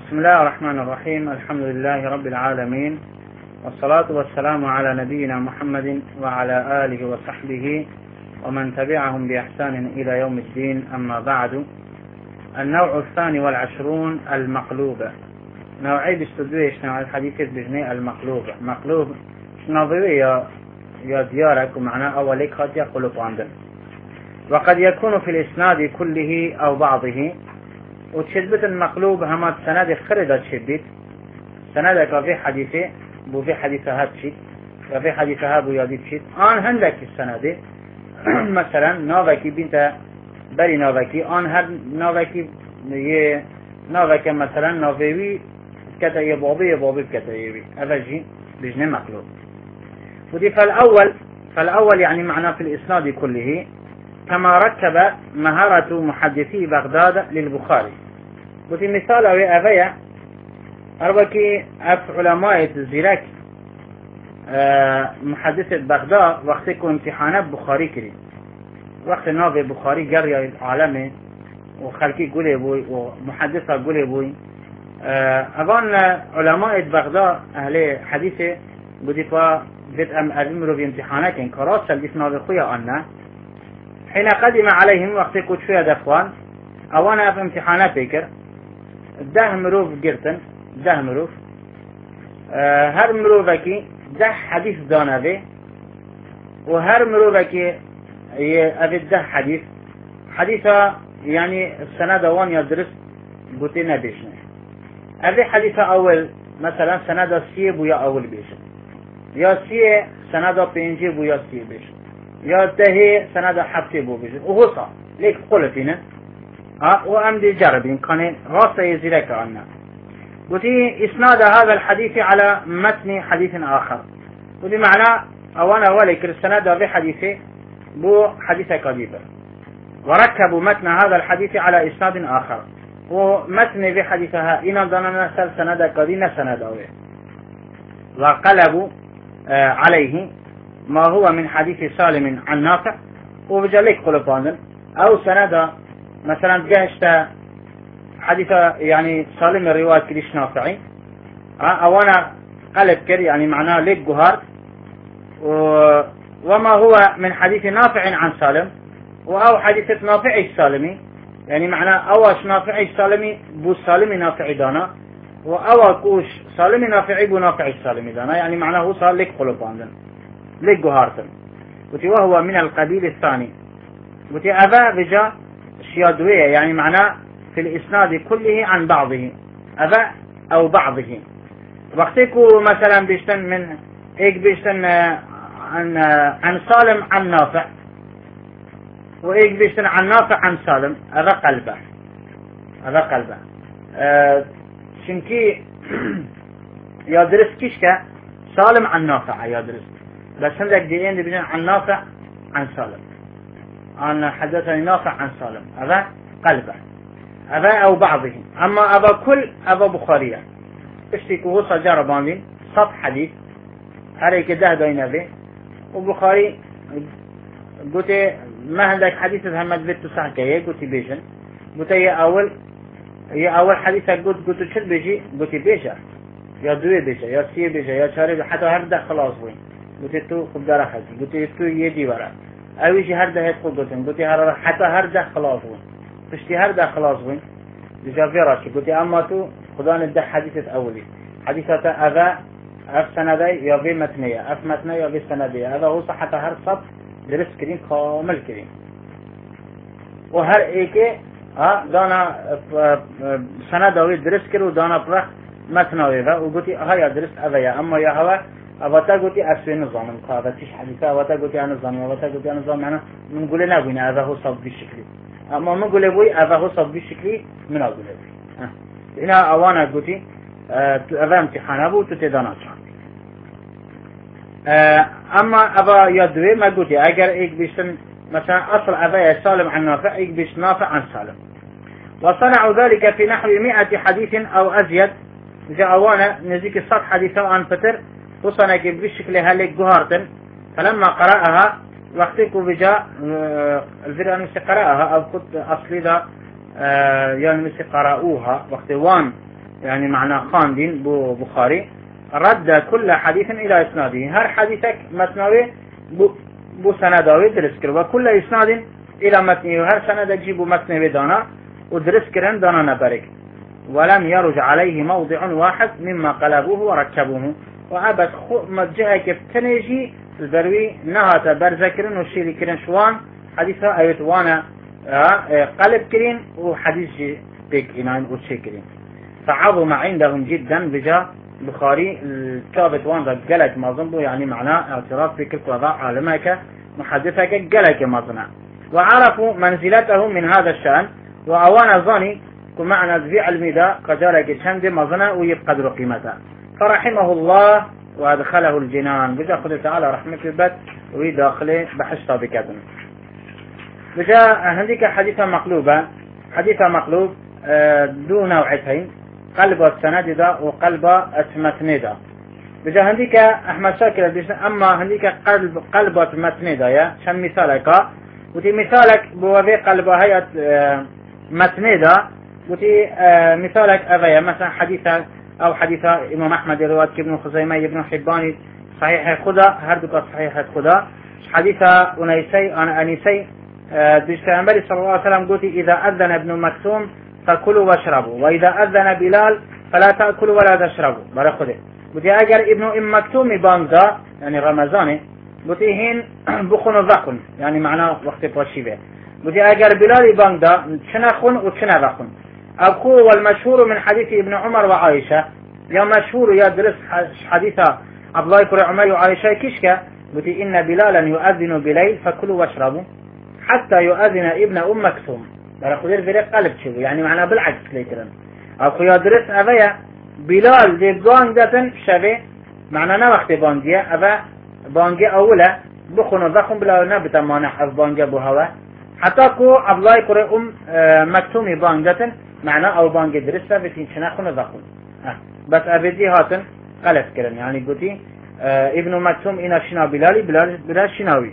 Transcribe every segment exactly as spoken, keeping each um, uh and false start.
بسم الله الرحمن الرحيم. الحمد لله رب العالمين، والصلاة والسلام على نبينا محمد وعلى آله وصحبه ومن تبعهم بإحسان إلى يوم الدين. أما بعد، النوع الثاني والعشرون المقلوبة. نوعي بستدويش نوع الحديث بجني المقلوبة. مقلوب نظرية يا ديارك ومعنى أوليك قد يقلب عندنا، وقد يكون في الإسناد كله أو بعضه. وتشبت المقلوب هما سند خردة تشبت سندك في حديثه بو في حديثها تشت وفي حديثها بو يادي تشت آن هندك السند مثلا ناوكي بنت بري ناوكي آن هر ناوكي يه ناوكي مثلا ناوكي كتاية بابي بابي كتاية أفجي بجنة مقلوب. ودي فالأول فالأول يعني معناه في الإسناد كله، كما ركب مهارة محدثي بغداد للبخاري. وفي مثال أو أفيا أربكي أف علماء الزراك أه محدثة بغداد وقتكم امتحانات بخاري كري، وقت ناوي بخاري جري عالمي وخلقي قولي بوي ومحدثة قولي بوي أه أظن علماء بغداد أهل حديثة بدفع بدء أمروا بامتحانات كراسة الإسناد خويا أنا حين قدم عليهم وقت كنت فيها دفوان أوانا في امتحانات بيكر ده مروف جرتن ده مروف أه هر مروفكي ده حديث دانا به، وهر مروفكي أبي ده حديث حديثة يعني السنة دوان يدرس بوتينا بيشنا. أبي حديثة أول مثلا سنة سيب ويا أول بيشن، يا سي سنة بينجي ويا سي بيشن، يا تهي سنة حبتي بو بيشن. وهو صح ليك قلتنا ها وأم دي جربين كان غاصة يزيلك عنا. وتي إسناد هذا الحديث على متن حديث آخر. وتي معنى أولا وليك السند بحديثه بو حديث كذيبة، وركبوا متن هذا الحديث على إسناد آخر، ومتن بحديثها إن ضننا نسل سند كذينا سند أوه، وقلبوا آه عليه ما هو من حديث سالم عن نافع وبجليك قلبان أو سند مثلا جهشت حديث يعني سالم الرواية كريش نافعي أو أنا قلب كري يعني معناه ليك جهار، وما هو من حديث نافع عن سالم أو حديث نافع السالمي يعني معناه أوش نافع السالمي بو سالم نافع دانا وأو كوش سالم نافعي بو نافع السالمي دانا يعني معناه هو صار ليك قلبان ليك جهارتن. وتي وهو من القبيل الثاني. وتي أبا بجا شيادوية يعني معناه في الإسناد كله عن بعضه أبا أو بعضه. وقتكو مثلا بيشتن من هيك بيشتن عن عن سالم عن نافع، وهيك بيشتن عن نافع عن سالم أبا قلبه أبا قلبه أه شنكي يدرس كيشكا سالم عن نافع يدرس، بس عندك ديين دي بيجن عن نافع عن سالم عن حدثني نافع عن سالم أبا قلبه أبا أو بعضه. أما أبا كل أبا بخارية اشتكوا هو جربانين صف حديث هريك ده دينا به وبخاري قلت ما عندك حديث محمد بيت صح كيه قلت بيجن قلت هي أول هي أول حديث قلت قلت شو بيجي قلت بيجا يا دوي بيجا يا سي بيجا يا شارب حتى هرده خلاص وين قلت تو خبدار خدي قلت تو يدي ورا أول شيء هرده هتقول قلت قلت هر حتى هرده خلاص وين تشتي هرده خلاص وين بجافيرش قلت أما تو خدان الده حديثة أولي حديثة أذا أف سندي يا في متنية أف متنية يا في سندية هذا هو صحة هر صف درس كريم كامل كريم. وهر إيكي ها دانا سندوي درس كرو دانا برخ متنوي ذا وقلت هيا درس أذيا. أما يا هوا أبتا قلت أسوي نظام هذا تيش حديثة أبتا قلت أنا نظام أبتا قلت أنا نظام أنا من قول نقول هذا هو صف بالشكل، أما من قول أبوي هذا هو صف بالشكل من أقول أبوي هنا أوانا قلتي أبا امتحان أبو تتدانا شان. أما أبا يدوي ما قلتي أجر إيك بيشتن مثلا أصل أبا سالم عن نافع إيك بيش نافع عن سالم. وصنعوا ذلك في نحو مئة حديث أو أزيد. جاء أوانا نزيك الصد حديثة عن فتر وصنعك بالشكل هالك جهارتن. فلما قرأها وقتك بجاء الفرقة نسي قرأها أو كنت أصلي ذا يعني مثل قرأوها وقت وان يعني معنى خاندين بو بخاري رد كل حديث إلى إسناده، هر حديثك متنوي بو, بو سنداوي درس كر وكل إسناد إلى متنه، هر سند جيبو متنوي دانا ودرس كرن دانا نبرك، ولم يرج عليه موضع واحد مما قلبوه وركبوه، وأبد مجهة كفتنجي البروي نهات برزكرن وشيري كرن شوان حديثها أيوت وانا قلب كرين وحديث بيك إنان وشي كرين، فعظم عندهم جدا بجا بخاري الكابت وان قلق مظنبه، يعني معناه اعتراف بكل وضع عالمك محدثك قلق مظنع، وعرفوا منزلته من هذا الشأن، وأوانا ظني كمعنى ذي علمي ذا قدرك شند مظنع ويبقدر قيمته، فرحمه الله وادخله الجنان، بجا خذ تعالى رحمة البت ويداخله بحشطة بكتن. بجا هنديك حديثة مقلوبة، حديثة مقلوب دو نوعتين، قلب السند ذا وقلب المتن ذا. بجا هنديك احمد شاكر، اما هنديك قلب قلب المتن ذا يا شن مثالك، وتي مثالك بوذي قلب هيئة متن ذا، وتي مثالك أذية مثلا حديثة أو حديثة إمام أحمد رواية ابن خزيمة ابن حبان صحيح خدا هردك صحيح خدا، حديثة أنيسي أنا أنيسي بيشتغل صلى الله عليه وسلم قلت إذا أذن ابن مكتوم فكلوا واشربوا، وإذا أذن بلال فلا تأكلوا ولا تشربوا. برا خده قلت أجر ابن أم مكتوم باندا يعني رمضان قلت هين بخن وذخن، يعني معناه وقت باشيبه. قلت أجر بلال باندا شنخن وشنا ذخن. أبكو والمشهور من حديث ابن عمر وعائشة، يا مشهور يا درس حديث عبد الله بن عمر وعائشة كشكا، قلت إن بلالا يؤذن بليل فكلوا واشربوا حتى يؤذن ابن أم مكتوم. برا خدير في قلب شو يعني معناه بالعكس ليترن. أبكو يا درس أبيا بلال دي بانجة شبه معناه نوقت بانجة أبا بانجة أولى بخن ضخم بلا نبت مانع بانجة بهوا، حتى كو عبد الله بن أم مكتوم بانجة معناه أو بانجة درسها بتين شناخن ضخم. أه. بس أبدي هاتن قلب كرن يعني قلتي اه ابن مكتوم إنا شنا بلالي بلال بلال شناوي.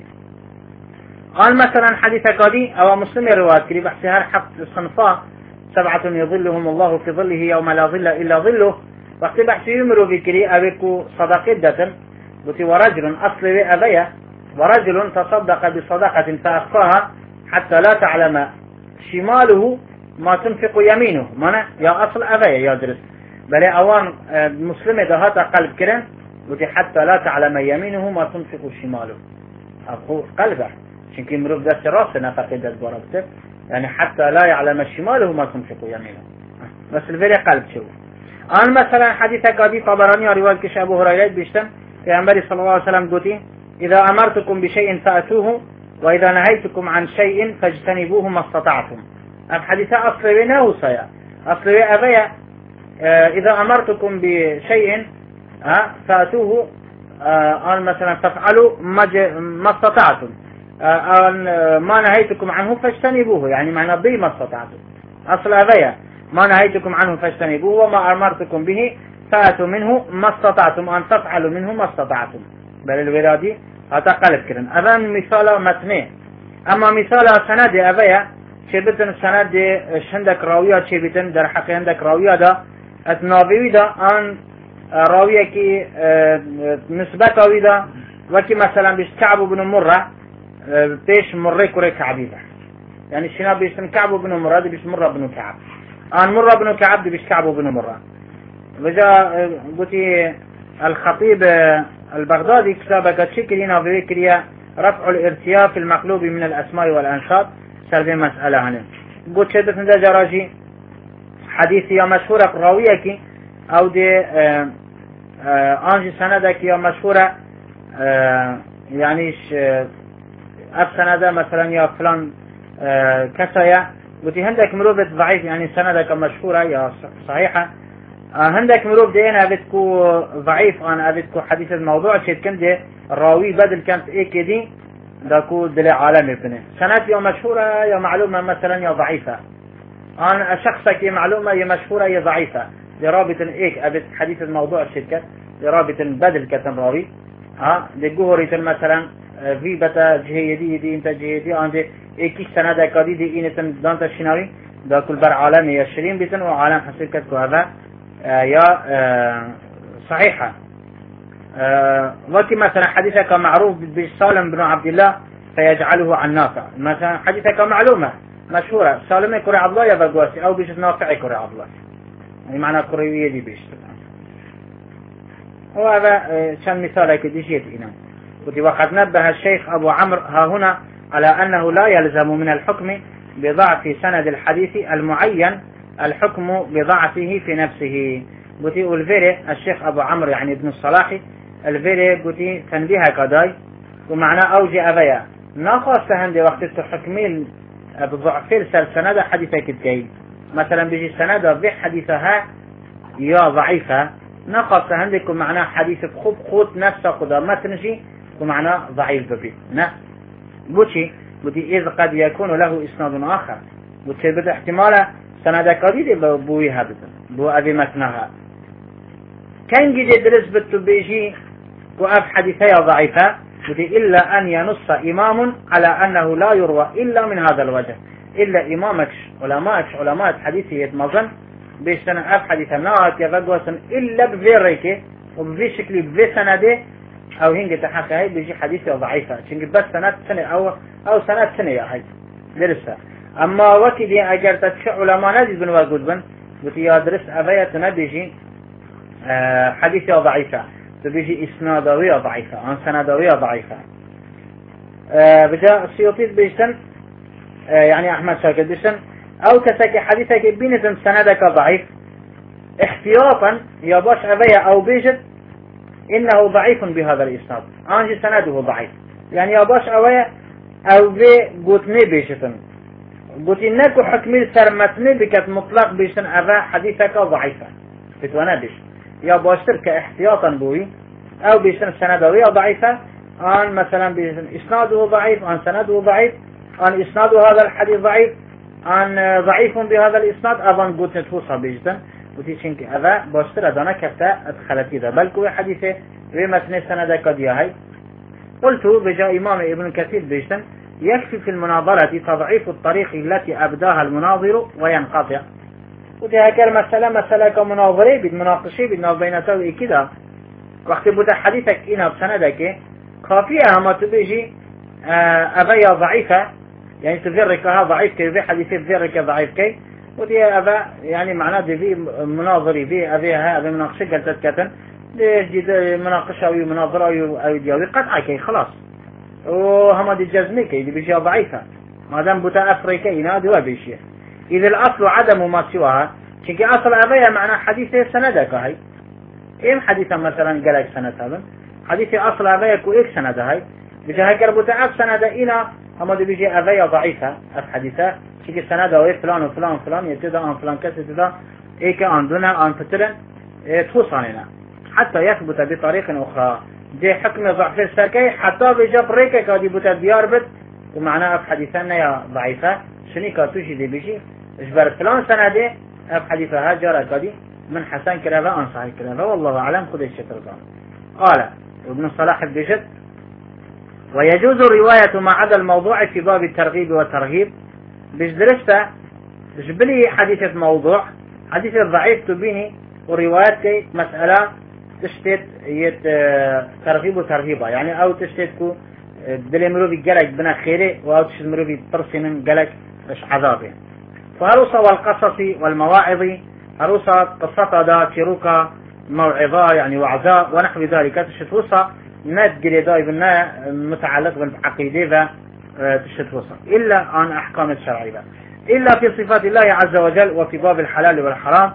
قال مثلا حديث قادي أو مسلم رواية كري بحث هر حق الصنفاء سبعة يظلهم الله في ظله يوم لا ظل إلا ظله، وقت بحث يمروا بكري أبيكو صدقة دتن قلتي ورجل أصل أبيه ورجل تصدق بصدقة فأخفاها حتى لا تعلم شماله ما تنفق يمينه، مانا يا أصل أبيه يا درس بل أوان مسلمة دهات قلب كرن قلتي حتى لا تعلم يمينه ما تنفق شماله، أخو قلبه شنك مروف دست راسه نفقه دست باركتب، يعني حتى لا يعلم شماله ما تنفق يمينه، بس الفيلي قلب شو. آن مثلا حديث قادي طبراني رواية كش أبو هريرة بيشتم في عمبري صلى الله عليه وسلم قلتي إذا أمرتكم بشيء فأتوه وإذا نهيتكم عن شيء فاجتنبوه ما استطعتم. الحديث أصلي ناوسيا أصلي أبيا اه إذا أمرتكم بشيء اه فأتوه آه مثلا تفعلوا ما استطعتم، آه ما نهيتكم عنه فاجتنبوه يعني معنى بي ما استطعتم. أصل أبيا ما نهيتكم عنه فاجتنبوه وما أمرتكم به فأتوا منه ما استطعتم أن تفعلوا منه ما استطعتم. بل الولادي هذا قلب كرن. أمام مثال متنه، أما مثال سند أبيا شبتن سند شندك راوية شبتن در حق عندك راوية دا أتناوي دا أن راوية كي نسبة ويدا وكي مثلا بيش كعب بن مرة بيش مرة كوري كعبي دا يعني شنا بيش كعب بن مرة دي بيش مرة بن كعب، أن مرة بن كعب دي بيش كعب بن مرة. وجا قلتي الخطيب البغدادي كتابك تشكرين وفكريا رفع الارتياف المقلوب من الأسماء والأنشاط سلبي مسألة هنا. قلت شدت من جراجي حديثي يا مشهورة راوية أو دي آآ آآ أنجي سندك يا مشهورة يعني أف سندة مثلا يا فلان كسايا قلت هندك مروبة ضعيف يعني سندك مشهورة يا صحيحة، هندك مروب دينا أبدكو ضعيف أنا أبدكو حديث الموضوع شيء كنده الراوي بدل كانت إيه كدي داكو دليل عالمي بني سنات يا مشهورة يا معلومة مثلا يا ضعيفة، أنا شخصك يا معلومة يا مشهورة يا ضعيفة لرابط إيه أبد حديث الموضوع الشركة لرابط بدل كتن راوي ها لجوهرة مثلا في بتا جهة دي دي أنت جهة دي عند إيه كيس سنة كادي دي إيه تن دانت الشناوي داكو البر عالمي يشرين بيتن وعالم حسب كتكو هذا يا صحيحة. وكي مثلا حديثك معروف بسالم بن عبد الله فيجعله عن نافع، مثلا حديثك معلومة مشهورة سالم كري عبد الله يبقواسي أو بيش نافع كري عبد الله، يعني معنى كريوية دي بيش. وهذا كان مثال كديشيت إنا. وقد نبه الشيخ أبو عمرو ها هنا على أنه لا يلزم من الحكم بضعف سند الحديث المعين الحكم بضعفه في نفسه. قلت الفيري الشيخ أبو عمرو يعني ابن الصلاح الفيري قلت تنبيها كداي ومعنى أوجي أبيا ناقص هندي وقت تحكمين بضعف السند حديثك الكي مثلا بيجي السند بحديثها يا ضعيفة ناقص هندك ومعنى حديث بخب خوت نفسه قدر ما تنجي ومعنى ضعيف ببي نا بوشي بدي إذ قد يكون له إسناد آخر بوشي بده احتماله سند قديد بوي هذا بو أبي متنها كان جدي درس بتو بيجي وأف حديثية ضعيفة بدي إلا أن ينص إمام على أنه لا يروى إلا من هذا الوجه إلا إمامكش علماءكش علماء حديثي يتمظن بيشتنا أف حديثة ناهت يفقوسن إلا بفي ريكي وبفي شكلي بفي سنده أو هنجي تحقى هاي بيجي حديثة ضعيفة شنك بس سنة سنة أو أو سنة سنة يا هاي درسها. أما وكي دي أجر تتشع علماء نجد بن وجود بن بتي يدرس أبيات نبيجي آه حديثة ضعيفة تبيجي إسنادوية ضعيفة عن سندوية ضعيفة. آه بجاء السيوطي بيجتن آه يعني أحمد شاكر بيجتن أو كسك حديثك بينتن سندك ضعيف احتياطا يباش أبيا أو بيجت إنه ضعيف بهذا الإسناد أنجي سنده ضعيف يعني يباش أبيا أو بي قوتني بيجتن قلت إنك حكمي سرمتني بكت مطلق بيشتن أبا حديثك ضعيفة فتوانا بيش يا باشتر كاحتياطا بوي أو بيشتن سندوية ضعيفة أن مثلا بيشتن إسناده ضعيف أن سنده ضعيف أن إسناد هذا الحديث ضعيف أن ضعيف بهذا الإسناد أظن قلت نتفوصها بيشتن قلت شنك أبا باشتر أدانا كفتا أدخلت إذا بل كوي حديثة ومثني سندك دياهي. قلت بجاء إمام ابن كثير بيشتن يكفي في المناظرة تضعيف الطريق التي أبداها المناظر وينقطع. وتهكذا مسألة مسألة كمناظرة بالمناقشة بالنظينة كده وقت بدا حديثك إنا بسندك خافية هما تبيجي أبايا ضعيفة يعني تذركها ضعيف كي حديثي تذرك ضعيف كي ودي أبا يعني معناه دي في مناظري في أبيها أبي مناقشة قلت كتن دي مناقشة أو مناظرة أو ديوي قطعة كي خلاص وهم دي جزمي كي دي بيجي ضعيفة ما دام بتا أفريكي نادي وبيشي إذا الأصل عدم ما سواها كي أصل أبيها معناه حديثي سندك هاي إيه حديثا مثلا قالك سند هذا حديثي أصل أبيها كو إيه سند هاي بيجي هكذا بتا أف سند إنا هم دي بيجي أبيها ضعيفة أف حديثة كي سند أو إيه فلان وفلان وفلان يتدا عن فلان كسر يتدا إيه كأن دونا عن فترة إيه توصلنا حتى يثبت بطريق أخرى دي حكم ضعف السركي حتى بجاب ريكا كادي بوتا ديار بد ومعناه أف حديثنا يا ضعيفة شني كاتوشي دي بيجي اجبر فلان سنده أف حديثها جارة كادي من حسن كلابا عن صحيح كلابا والله أعلم خذ الشتر قال ابن الصلاح بيجت ويجوز الرواية ما عدا الموضوع في باب الترغيب والترهيب بجدرسته بجبلي حديثة موضوع حديث الضعيف تبيني وروايات كي مسألة تشتت يت ترغيب وترهيبا يعني أو تشتتكو دلي مروبي جلك بنا خيري أو تشت مروبي ترسين جلك مش عذابه. فهروسا والقصص والمواعظ هروسا قصة دا تروكا موعظة يعني وعزاء ونحو ذلك تشتوسا نتجري دايبنا متعلق بالعقيدة تشتوسا إلا عن أحكام الشرعية إلا في صفات الله عز وجل وفي باب الحلال والحرام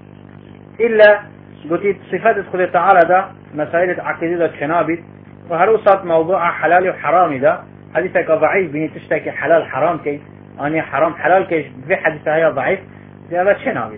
إلا قلت صفات تدخل تعالى دا مسائل عقيدة الشنابت وهروسا موضوع حلال وحرام دا حديثك ضعيف بني تشتكي حلال حرام كي أني حرام حلال كي في حديثها هي ضعيف دي هذا شنابت.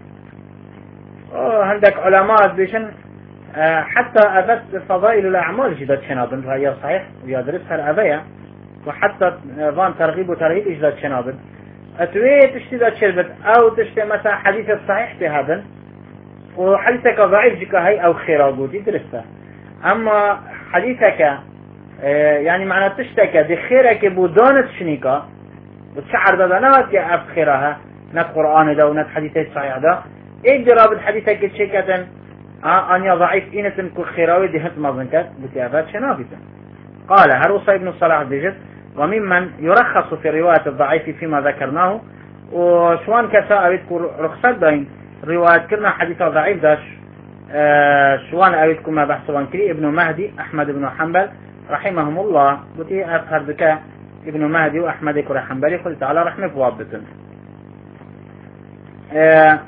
عندك علماء بيشن حتى أبت فضائل الأعمال جدت شنابن فهي صحيح ويدرسها الأبية وحتى ظان ترغيب وترهيب جدت شنابن أتوي تشتي ذات شربت أو تشتي مثلا حديث الصحيح بهذا وحديثك ضعيف جكا هي أو خيراغوتي درسته. أما حديثك يعني معنى تشتكى بخيرك بودانة شنيكا وتشعر بذنات يا أف خيرها نت قرآن دا ونت حديثي صحيح دا ايه جراب حديثة قد شكتا أن ضعيف إنة كل خيراوي دي هنت مظنكت بتأفات شنافتا. قال هروسى ابن الصلاح بجد وممن يرخص في رواية الضعيف فيما ذكرناه وشوان كساء بيتكو رخصت بين رواية كرنا حديثة ضعيف داش آه شوان أبيتكم ما بحثوان كري ابن مهدي أحمد بن حنبل رحمهم الله بتي أفهر بك ابن مهدي وأحمد كري حنبلي قلت على رحمة فوابتن آه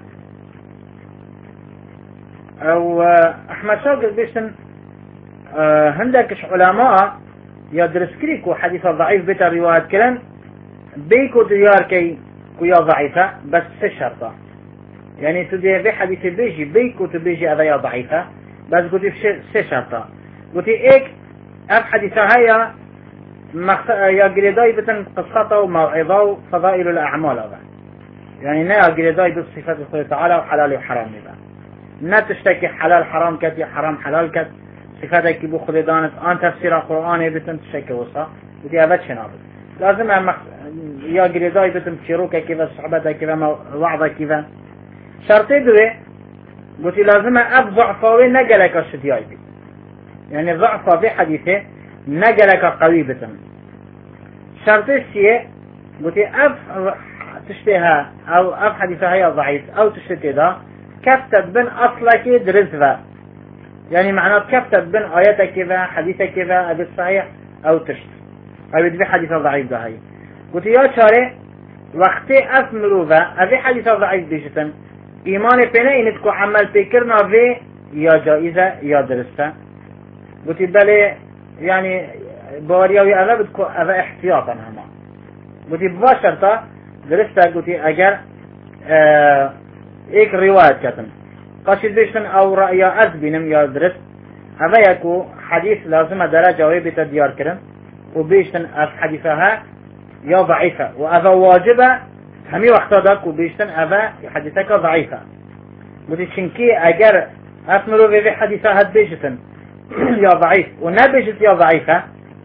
أو أحمد شاقل بيشتن أه هندكش علماء يدرس كريكو حديث ضعيف بتا رواية كلام بيكو ديار كي كويا ضعيفة بس شرطة يعني تدي في حديث بيجي بيكو تبيجي أذيا ضعيفة بس قلت في شرطة قلت إيك أف حديثة هيا مخ... يا قريداي بتن قصته وموعظة وفضائل الأعمال هذا يعني نا قريداي بالصفات الله تعالى وحلال وحرام هذا نا تشتكي حلال حرام كت حرام حلال كت صفاتك بو خلدانت آن تفسير القرآن بتن تشكي وصا بدي أبد شنابد لازم أمخ يا قريداي بتن تشيروك كذا صحبتك كذا وعظة كذا شرطي دوي قلت لازم أب ضعفاوي نقلك الشدياي بي يعني ضعفا في حديثه نقلك قوي بتن شرطي السيء قلت أب تشتيها أو أب حديثها هي ضعيف أو تشتي ذا كفتت بن أصلك درزها يعني معناه كفتت بين آياتك كذا حديثك كذا أبي الصحيح أو تشت أبي تبي حديث ضعيف ده هاي قلت يا شارع وقتي أفمروا ذا أبي حديث ضعيف بيجتن إيمان بينا إنتكو عمل فكرنا في يا جائزة يا درسة قلت بلي يعني بورياوي أذا بدكو أذا احتياطا هما قلت بباشرتا درسة قلت أجر اه إيك رواية كتن قاشد بيشتن أو رأي أزبينم يا درس هذا يكو حديث لازم درجة ويبت ديار كرن وبيشتن أف حديثها يا ضعيفة وأذا واجبة همي وقت داك وبيشتن أذا حديثك ضعيفة متشنكي أجر أثمروا في حديثها بيشتن يا ضعيف ونبيشت يا ضعيفة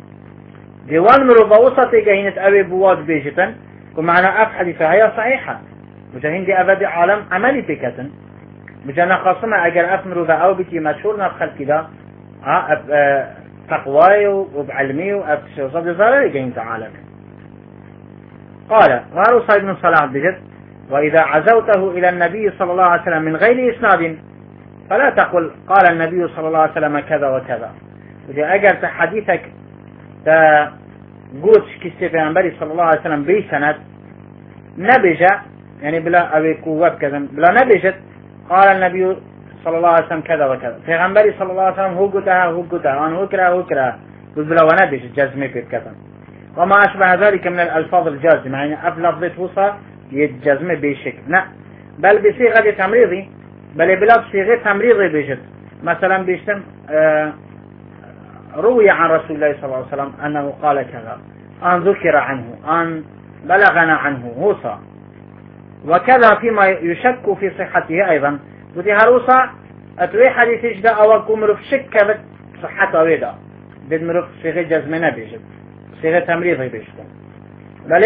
ديوان مروا بوسط جهينة أبي بواد بيشتن ومعنى أف حديثها هي صحيحة مجاهين دي أبدي عالم عملي بكتن مجانا خاصما اگر افمرو ذا او بكي مشهور نفخل كده تقواي وبعلمي وابتشوصات ذلك جاين تعالى قال غارو صيد بن صلاح بجد وإذا عزوته إلى النبي صلى الله عليه وسلم من غير إسناد فلا تقل قال النبي صلى الله عليه وسلم كذا وكذا إذا أجر تحديثك تقولش كستي في أنبري صلى الله عليه وسلم بي سند نبجة يعني بلا أبي كواب كذا بلا نبجت قال النبي صلى الله عليه وسلم كذا وكذا في غنبري صلى الله عليه وسلم هو قتها هو قتها أنا هو كره هو كره قلت بلا ونبجت جزمي في كذا وما أشبه ذلك من الألفاظ الجازمة يعني أف لفظة وصى يتجزم بشكل لا بل بصيغة تمريضي بل بلا بصيغة تمريضي بيجت مثلا بيشتم آه روي عن رسول الله صلى الله عليه وسلم أنه قال كذا أن ذكر عنه أن بلغنا عنه وصى وكذا فيما يشك في صحته أيضا ودي هروسا أتوي حديث إجدا أو كمرف شك صحته ويدا بدمرف صيغة جزمنا بيجت صيغة تمريضي بيشتم بل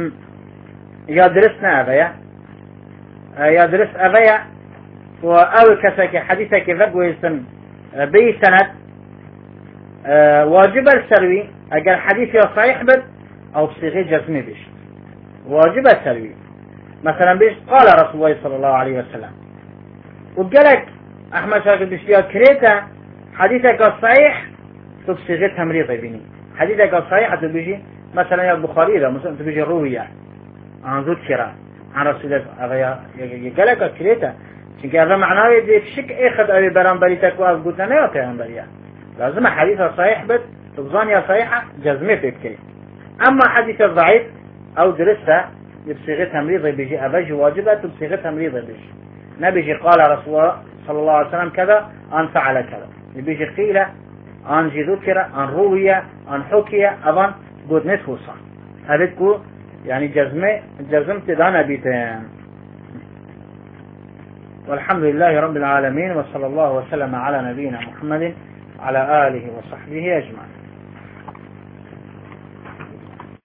يدرسنا أبيا يدرس أبيا وأول كسك حديثك ذقويسن بي سند واجب السروي أجل حديث صحيح بد أو بصيغة جزمي بيش واجب السروي مثلا بيش قال رسول الله صلى الله عليه وسلم وقالك أحمد شاكر بشتيا كريتا حديثك الصحيح بصيغة تمريضي بيني حديثك الصحيح تبيجي مثلا يا البخاري إذا مثلا تبيجي الروية عن ذكر عن رسول الله يقالك كريتا چونك هذا معناه يدي شك اخذ ابي برانبري تكو از قلت نه پیغمبريه لازم حديث صحيح بد تبظان يا صحيحه جزمه فكري اما حديث ضعيف او درسه بصيغه تمريض بيجي ابج واجبه بصيغه تمريض بيجي نبيجي قال رسول الله صلى الله عليه وسلم كذا ان فعل كذا بيجي قيل ان جي ذكر ان روي ان حكي اظن قد نتوصى هذتكو يعني جزمه جزم تدانا بيتين والحمد لله رب العالمين وصلى الله وسلم على نبينا محمد على آله وصحبه أجمعين.